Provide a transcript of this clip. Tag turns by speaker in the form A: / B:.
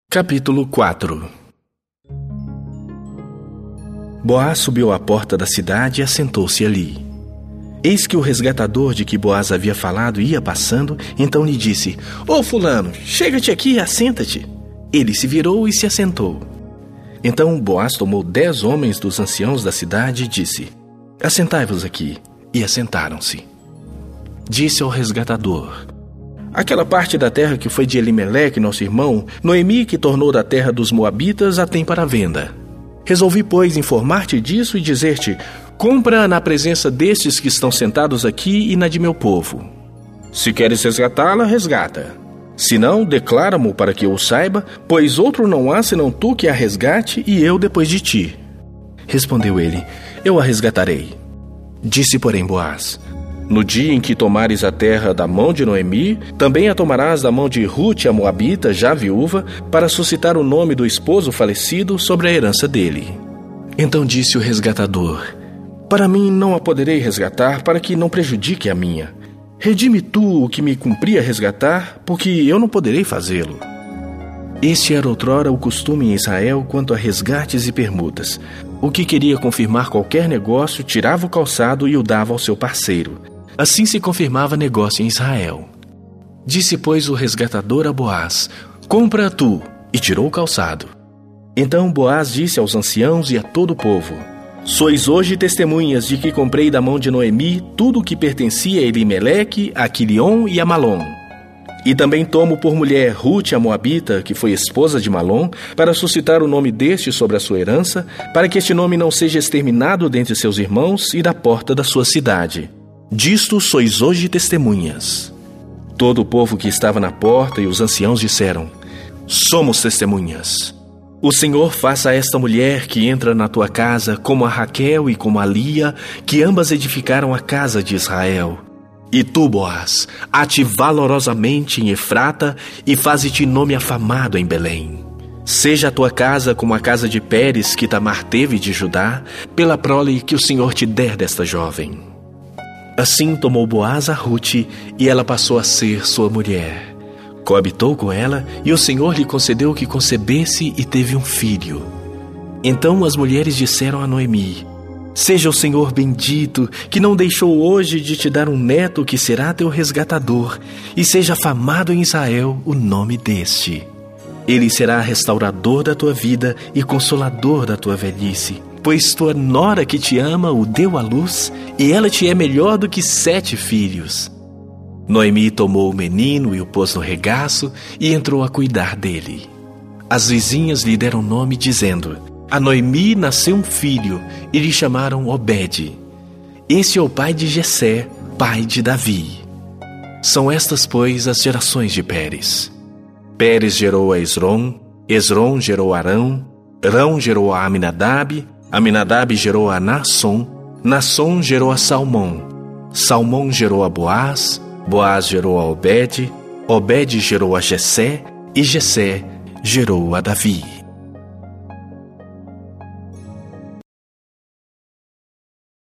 A: Capítulo 4. Boaz subiu à porta da cidade e assentou-se ali. Eis que o resgatador de que Boaz havia falado ia passando, então lhe disse: "Ô fulano, chega-te aqui e assenta-te." Ele se virou e se assentou. Então Boaz tomou 10 homens dos anciãos da cidade e disse: "Assentai-vos aqui." E assentaram-se. Disse ao resgatador: "Aquela parte da terra que foi de Elimeleque, nosso irmão, Noemi, que tornou da terra dos Moabitas, a tem para venda. Resolvi, pois, informar-te disso e dizer-te: compra na presença destes que estão sentados aqui e na de meu povo. Se queres resgatá-la, resgata. Se não, declara-mo para que eu o saiba, pois outro não há senão tu que a resgate e eu depois de ti." Respondeu ele: "Eu a resgatarei." Disse, porém, Boaz: "No dia em que tomares a terra da mão de Noemi, também a tomarás da mão de Rute, a Moabita, já viúva, para suscitar o nome do esposo falecido sobre a herança dele." Então disse o resgatador: "Para mim não a poderei resgatar, para que não prejudique a minha. Redime tu o que me cumpria resgatar, porque eu não poderei fazê-lo." Este era outrora o costume em Israel quanto a resgates e permutas. O que queria confirmar qualquer negócio tirava o calçado e o dava ao seu parceiro. Assim se confirmava negócio em Israel. Disse, pois, o resgatador a Boaz: "Compra tu." E tirou o calçado. Então Boaz disse aos anciãos e a todo o povo: "Sois hoje testemunhas de que comprei da mão de Noemi tudo o que pertencia a Elimeleque, a Quilion e a Malom. E também tomo por mulher Rute, a Moabita, que foi esposa de Malom, para suscitar o nome deste sobre a sua herança, para que este nome não seja exterminado dentre seus irmãos e da porta da sua cidade. Disto sois hoje testemunhas." Todo o povo que estava na porta e os anciãos disseram: "Somos testemunhas. O Senhor faça a esta mulher que entra na tua casa como a Raquel e como a Lia, que ambas edificaram a casa de Israel. E tu, Boaz, ate valorosamente em Efrata e faze-te nome afamado em Belém. Seja a tua casa como a casa de Pérez que Tamar teve de Judá, pela prole que o Senhor te der desta jovem." Assim tomou Boaz a Rute, e ela passou a ser sua mulher. Coabitou com ela, e o Senhor lhe concedeu que concebesse e teve um filho. Então as mulheres disseram a Noemi: "Seja o Senhor bendito, que não deixou hoje de te dar um neto que será teu resgatador, e seja afamado em Israel o nome deste. Ele será restaurador da tua vida e consolador da tua velhice, pois tua nora que te ama o deu à luz, e ela te é melhor do que 7 filhos." Noemi tomou o menino e o pôs no regaço e entrou a cuidar dele. As vizinhas lhe deram nome, dizendo: "A Noemi nasceu um filho, e lhe chamaram Obed. Este é o pai de Jessé, pai de Davi." São estas, pois, as gerações de Pérez. Pérez gerou a Esrom, Esrom gerou a Arão, Arão gerou a Aminadab, Aminadab gerou a Naasson, Naasson gerou a Salmão, Salmão gerou a Boaz, Boaz gerou a Obed, Obed gerou a Jessé, e Jessé gerou a Davi.